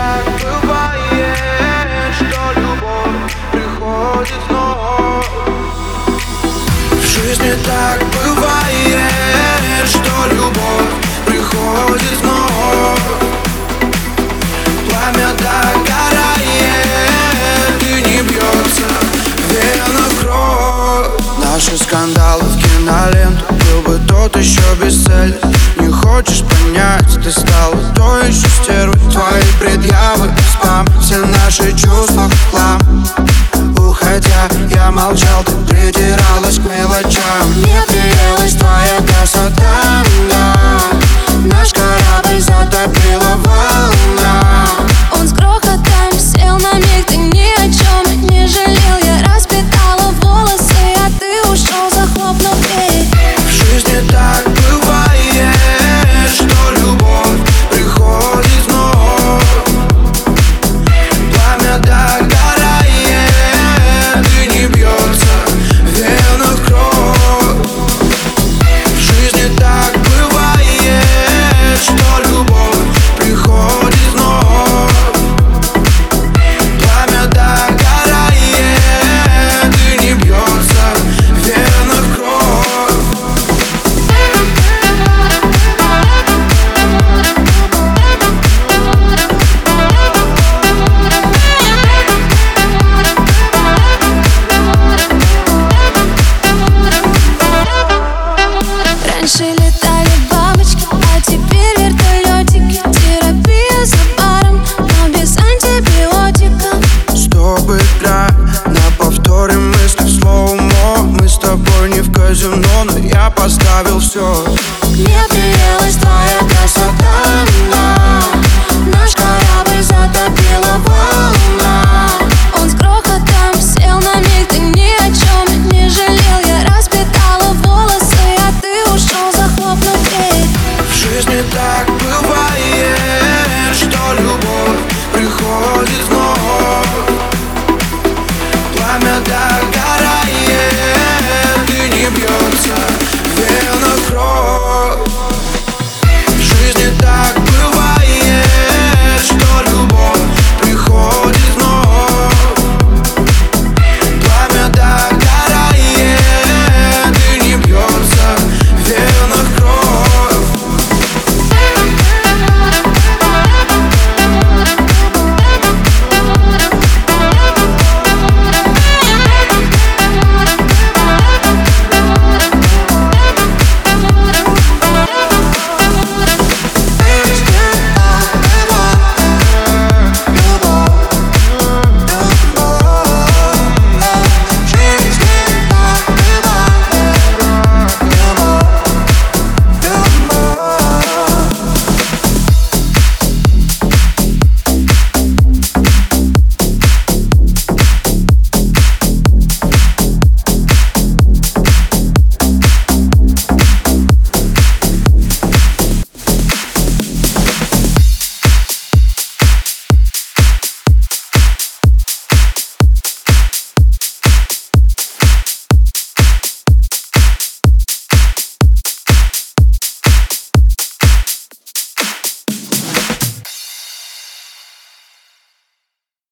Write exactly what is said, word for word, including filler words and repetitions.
так бывает, что любовь приходит вновь. В жизни так бывает, что любовь приходит вновь. Пламя догорает, и не бьется в венах кровь. Наши скандалы в киноленту, был бы тот еще бестселлер. Не хочешь понять, ты стала той еще стервой. Твои предъявы, спам, все наши чувства в хлам. Уходя, я молчал, ты придиралась к мелочам. Мне приелась твоя красота, да. Наш корабль затопило волна.